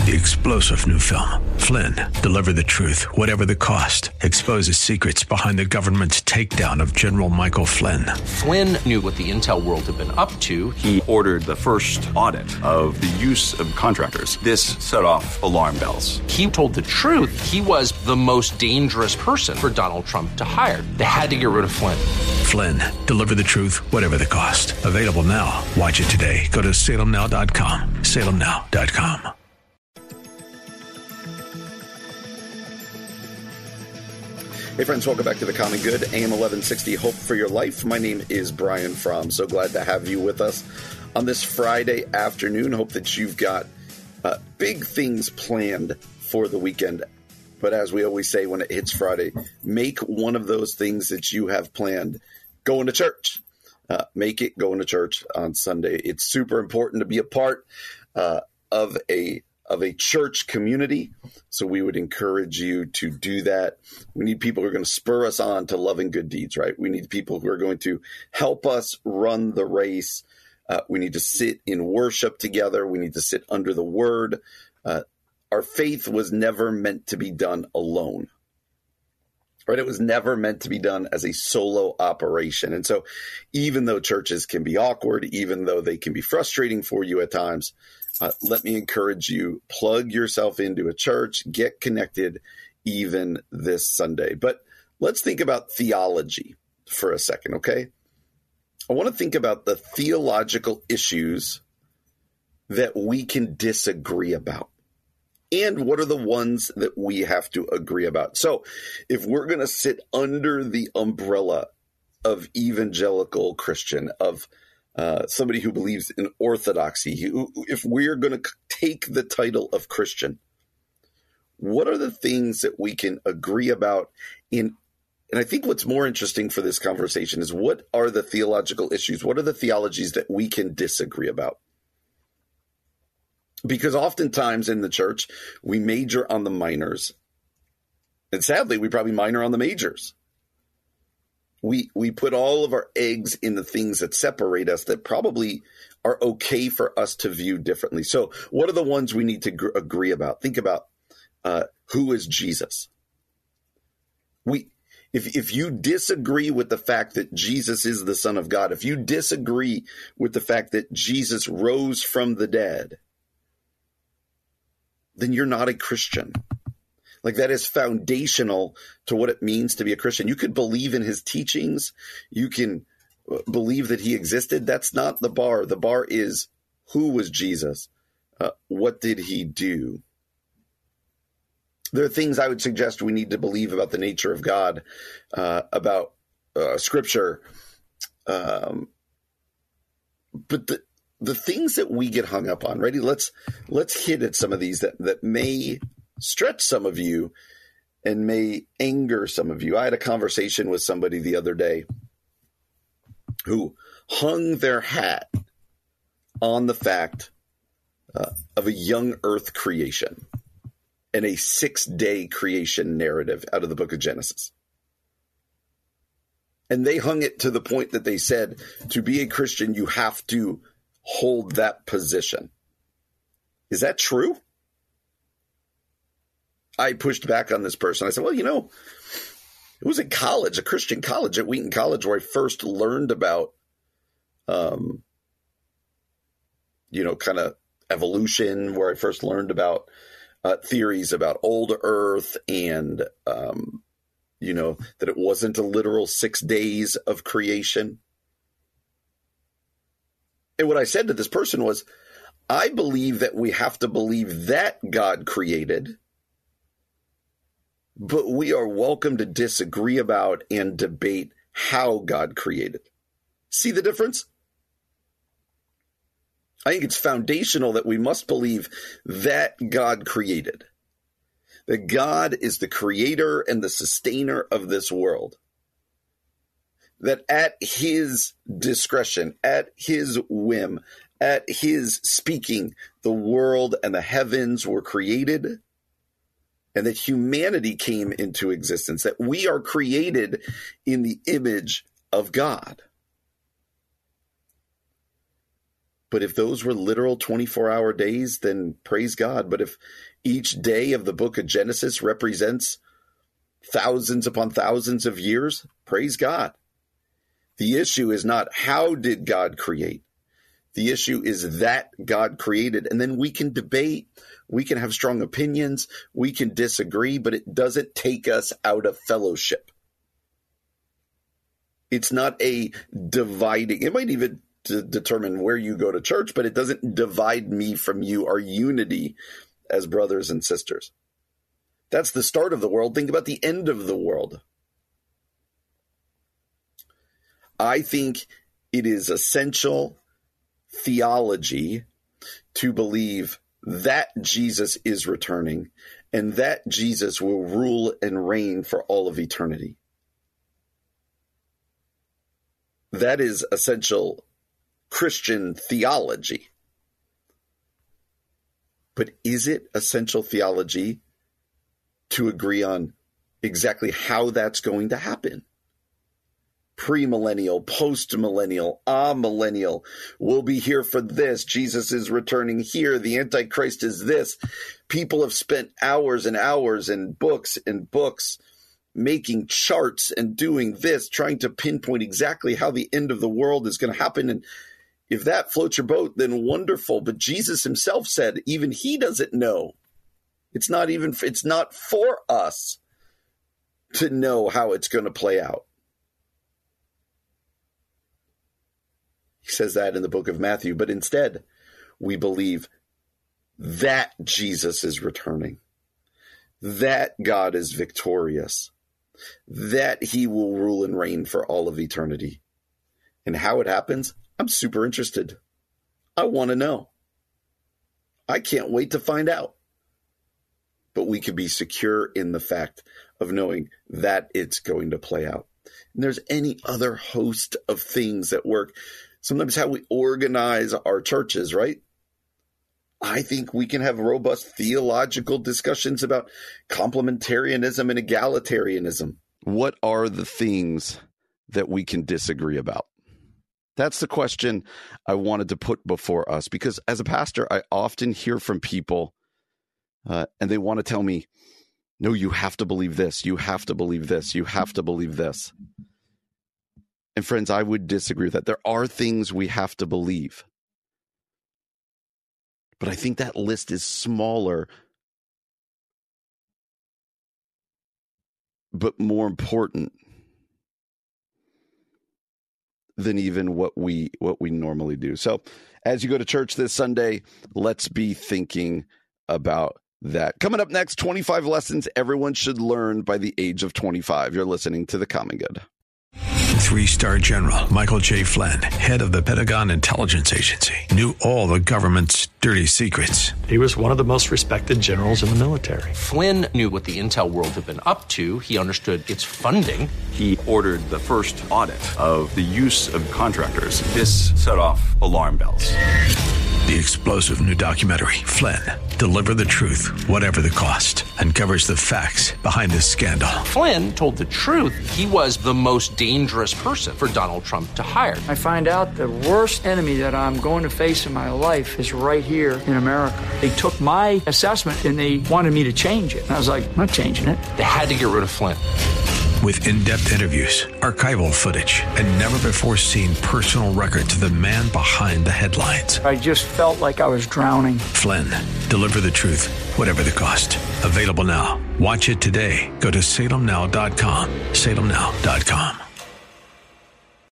The explosive new film, Flynn, deliver the truth, whatever the cost, exposes secrets behind the government's takedown of General Michael Flynn. Flynn knew what the intel world had been up to. He ordered the first audit of the use of contractors. This set off alarm bells. He told the truth. He was the most dangerous person for Donald Trump to hire. They had to get rid of Flynn. Flynn, deliver the truth, whatever the cost. Available now. Watch it today. Go to salemnow.com. salemnow.com. Hey friends, welcome back to The Common Good, AM 1160, Hope for Your Life. My name is Brian Fromm. So glad to have you with us on this Friday afternoon. Hope that you've got big things planned for the weekend. But as we always say when it hits Friday, make one of those things that you have planned going to church. Make it going to church on Sunday. It's super important to be a part of a church community. So we would encourage you to do that. We need people who are going to spur us on to loving good deeds, right? We need people who are going to help us run the race. We need to sit in worship together. We need to sit under the word. Our faith was never meant to be done alone, right? It was never meant to be done as a solo operation. And so even though churches can be awkward, even though they can be frustrating for you at times, let me encourage you, plug yourself into a church, get connected even this Sunday. But let's think about theology for a second, okay? I want to think about the theological issues that we can disagree about. And what are the ones that we have to agree about? So if we're going to sit under the umbrella of evangelical Christian, of somebody who believes in orthodoxy, if we're going to take the title of Christian, what are the things that we can agree about in? And I think what's more interesting for this conversation is what are the theological issues? What are the theologies that we can disagree about? Because oftentimes in the church, we major on the minors. And sadly, we probably minor on the majors. We put all of our eggs in the things that separate us that probably are okay for us to view differently. So what are the ones we need to agree about? Think about who is Jesus? If you disagree with the fact that Jesus is the Son of God, if you disagree with the fact that Jesus rose from the dead, then you're not a Christian. Like, that is foundational to what it means to be a Christian. You could believe in his teachings. You can believe that he existed. That's not the bar. The bar is, who was Jesus? What did he do? There are things I would suggest we need to believe about the nature of God, about Scripture. But the things that we get hung up on, ready? Let's hit at some of these that may stretch some of you and may anger some of you. I had a conversation with somebody the other day who hung their hat on the fact of a young earth creation and a 6-day creation narrative out of the book of Genesis. And they hung it to the point that they said, to be a Christian, you have to hold that position. Is that true? I pushed back on this person. I said, well, it was in college, a Christian college at Wheaton College, where I first learned about, kind of evolution, where I first learned about theories about old earth and, that it wasn't a literal 6 days of creation. And what I said to this person was, I believe that we have to believe that God created, but we are welcome to disagree about and debate how God created. See the difference? I think it's foundational that we must believe that God created, that God is the creator and the sustainer of this world, that at his discretion, at his whim, at his speaking, the world and the heavens were created, and that humanity came into existence, that we are created in the image of God. But if those were literal 24-hour days, then praise God. But if each day of the book of Genesis represents thousands upon thousands of years, praise God. The issue is not how did God create. The issue is that God created. And then we can debate, we can have strong opinions, we can disagree, but it doesn't take us out of fellowship. It's not a dividing. It might even determine where you go to church, but it doesn't divide me from you, our unity as brothers and sisters. That's the start of the world. Think about the end of the world. I think it is essential theology to believe that Jesus is returning and that Jesus will rule and reign for all of eternity. That is essential Christian theology. But is it essential theology to agree on exactly how that's going to happen? Premillennial, post-millennial, amillennial. We'll be here for this. Jesus is returning here. The Antichrist is this. People have spent hours and hours and books making charts and doing this, trying to pinpoint exactly how the end of the world is going to happen. And if that floats your boat, then wonderful. But Jesus himself said even he doesn't know. It's not for us to know how it's going to play out. He says that in the book of Matthew, but instead we believe that Jesus is returning, that God is victorious, that he will rule and reign for all of eternity. And how it happens, I'm super interested. I want to know. I can't wait to find out. But we can be secure in the fact of knowing that it's going to play out. And there's any other host of things that work. Sometimes how we organize our churches, right? I think we can have robust theological discussions about complementarianism and egalitarianism. What are the things that we can disagree about? That's the question I wanted to put before us, because as a pastor, I often hear from people and they want to tell me, no, you have to believe this. You have to believe this. You have to believe this. And friends, I would disagree with that. There are things we have to believe. But I think that list is smaller, but more important than even what we normally do. So as you go to church this Sunday, let's be thinking about that. Coming up next, 25 lessons everyone should learn by the age of 25. You're listening to The Common Good. 3-star General Michael J. Flynn, head of the Pentagon Intelligence Agency, knew all the government's dirty secrets. He was one of the most respected generals in the military. Flynn knew what the intel world had been up to. He understood its funding. He ordered the first audit of the use of contractors. This set off alarm bells. The explosive new documentary, Flynn, Deliver the Truth, Whatever the Cost, uncovers the facts behind this scandal. Flynn told the truth. He was the most dangerous person for Donald Trump to hire. I find out the worst enemy that I'm going to face in my life is right here in America. They took my assessment and they wanted me to change it. And I was like, I'm not changing it. They had to get rid of Flynn. With in-depth interviews, archival footage, and never-before-seen personal records of the man behind the headlines. I just felt like I was drowning. Flynn, Deliver the Truth, Whatever the Cost. Available now. Watch it today. Go to salemnow.com. salemnow.com.